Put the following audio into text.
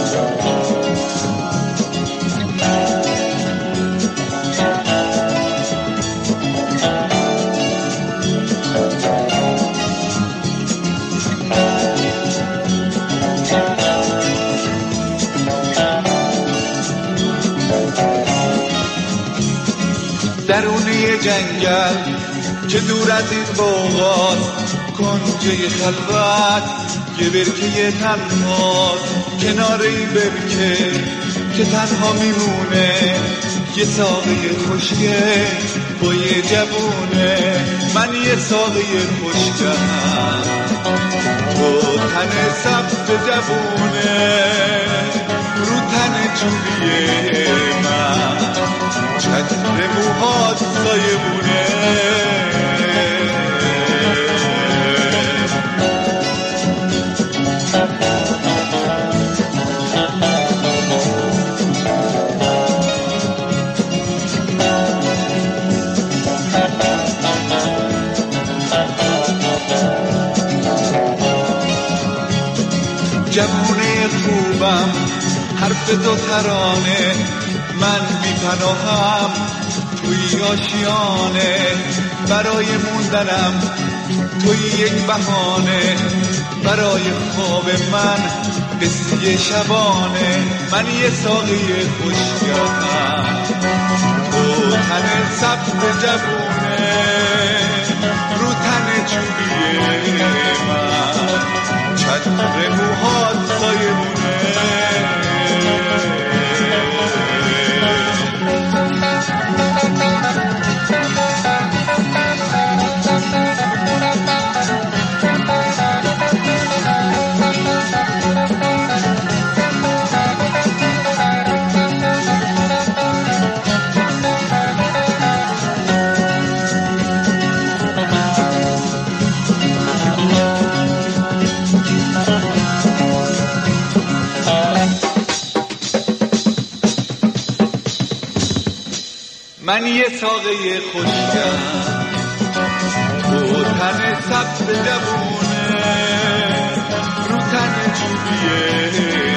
درونه جنگل که دور از این باغات، کنجه خلوت یه برکه تنهاست، کنار این برکه که تنها میمونه یه ساقه خوشگه با یه جوونه. من یه ساقه خوشگم با تن سبز جوونه، رو تن جولیه من چتر موهات سایبونه. جوونه خوبم حرف دو ترانه، من بی پناهم توی آشیانه، برای موندنم توی یک بهانه، برای خواب من قصه شبانه. من یه ساقی خوشگرم با تن سبز جوونه، رو تن چوبیه من چتر موهات سایبونه. من یه ساقه خوشگم با تن سبز جوونه، رو تن جوبیه